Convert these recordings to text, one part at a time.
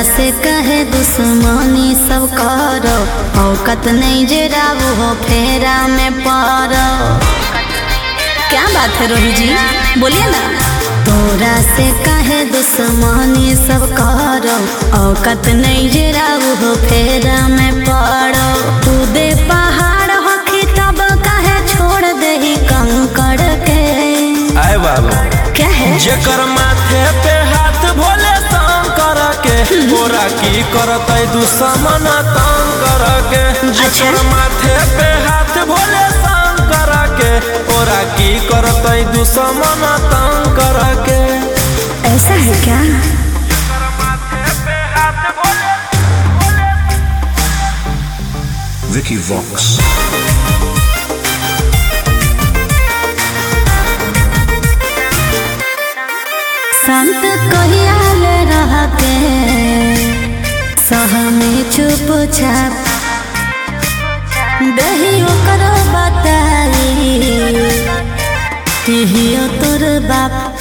से कहे दुश्मनी सब करो, औकत नहीं जे राव हो फेरा में पड़ो। क्या बात है रोही जी, बोलिए ना। तोरा से कहे दुश्मनी सब करो, औकत नहीं जे राव हो फेरा में पड़ो। तू दे पहाड़ हो तब कहे छोड़ दे कंकड़ के। आए बाबू क्या है जेकर माथे पे हाथ भोले शंकर के, तोरा की करत दुश्मन तंग कर के। जेकर माथे पे हाथ भोले शंकर के, तोरा की करत दुश्मन तंग कर के। ऐसा है क्या? Vicky Vox. संत कहियाल रह के सह में चुपचाप दहियो कर बताई तिहियो तोर बाप।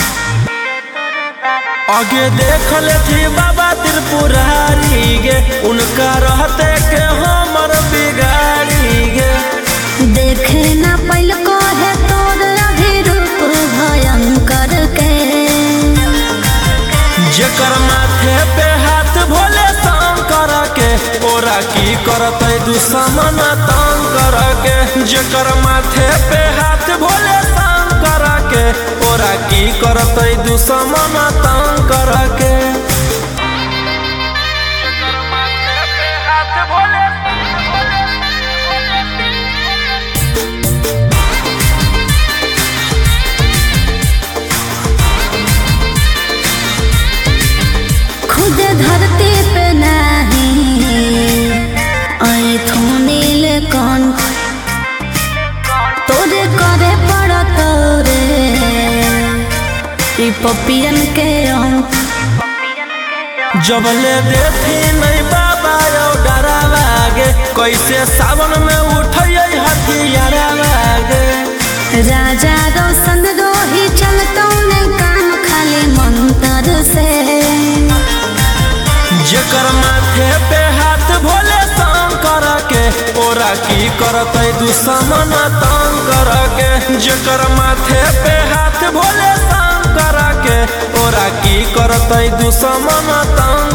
आगे देख ले थी बाबा त्रिपुरारी गे, उनका रहते के हमर बिगाड़ी गे। देखे ना पहले को है तोर अभी रूप भयंकर के। जेकर माथे पे हाथ भोले शंकर के, ओरा की करत दुश्मन तंग कर के। जेकर माथे पे हाथ भोले शंकर के, ओरा की करत दुश्मन तंग कर के। खुद धरती पे नहीं आए थोनील कौन, तोरे करे पड़ा तोरे ई पपियन के अंक। जब ले देती नहीं बाबा यो डरावा गे, कैसे सावन में उठिए हथियारा गे। राजा रोशन रोही चलतो ने काम खाली मंत्र से। जेकर माथे पे हाथ भोले शंकर के, ओरा की करत दुश्मन तंग कर के। जेकर माथे पे हाथ भोले शंकर के, ओरा की करत दुश्मन तंग